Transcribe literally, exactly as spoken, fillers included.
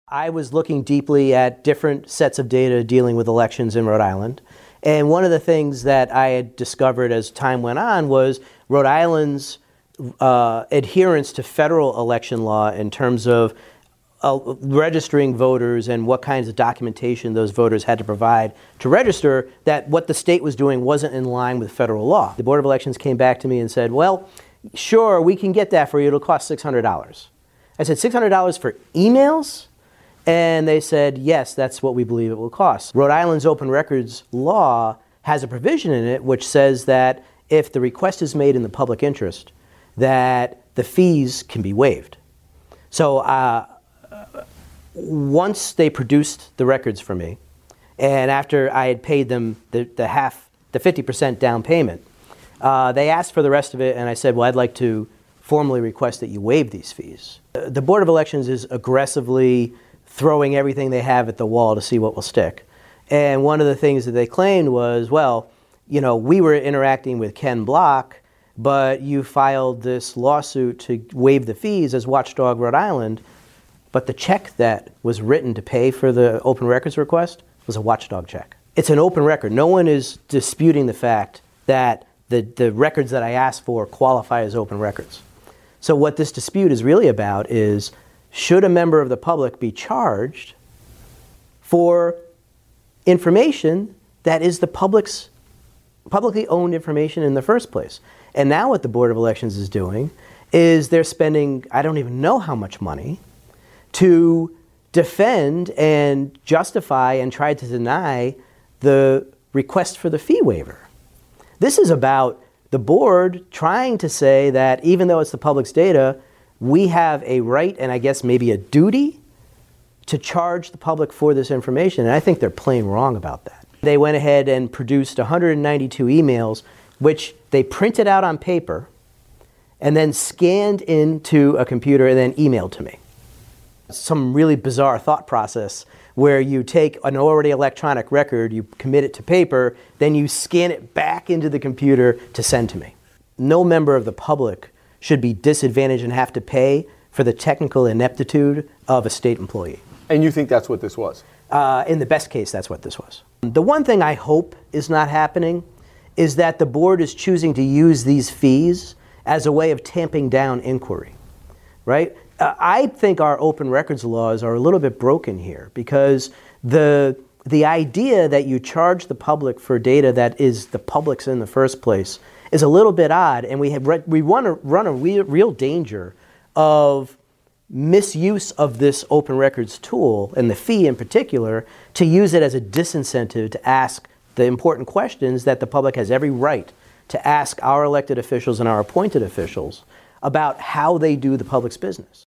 I was looking deeply at different sets of data dealing with elections in Rhode Island. And one of the things that I had discovered as time went on was Rhode Island's uh, adherence to federal election law in terms of uh, registering voters and what kinds of documentation those voters had to provide to register, that what the state was doing wasn't in line with federal law. The Board of Elections came back to me and said, well, sure, we can get that for you. It'll cost six hundred dollars. I said, six hundred dollars for emails? And they said, yes, that's what we believe it will cost. Rhode Island's open records law has a provision in it which says that if the request is made in the public interest, that the fees can be waived. So uh, once they produced the records for me, and after I had paid them the, the half, the fifty percent down payment, uh, they asked for the rest of it, and I said, well, I'd like to formally request that you waive these fees. The Board of Elections is aggressively throwing everything they have at the wall to see what will stick. And one of the things that they claimed was, well, you know, we were interacting with Ken Block, but you filed this lawsuit to waive the fees as Watchdog Rhode Island, but the check that was written to pay for the open records request was a Watchdog check. It's an open record. No one is disputing the fact that the, the records that I asked for qualify as open records. So what this dispute is really about is, should a member of the public be charged for information that is the public's publicly owned information in the first place? And now what the Board of Elections is doing is they're spending, I don't even know how much money, to defend and justify and try to deny the request for the fee waiver. This is about the board trying to say that even though it's the public's data, we have a right, and I guess maybe a duty, to charge the public for this information. And I think they're plain wrong about that. They went ahead and produced one hundred ninety-two emails, which they printed out on paper and then scanned into a computer and then emailed to me. Some really bizarre thought process where you take an already electronic record, you commit it to paper, then you scan it back into the computer to send to me. No member of the public should be disadvantaged and have to pay for the technical ineptitude of a state employee. And you think that's what this was? Uh, in the best case, that's what this was. The one thing I hope is not happening is that the board is choosing to use these fees as a way of tamping down inquiry, right? Uh, I think our open records laws are a little bit broken here, because the, the idea that you charge the public for data that is the public's in the first place is a little bit odd, and we have re we want to run a real, real danger of misuse of this open records tool, and the fee in particular, to use it as a disincentive to ask the important questions that the public has every right to ask our elected officials and our appointed officials about how they do the public's business.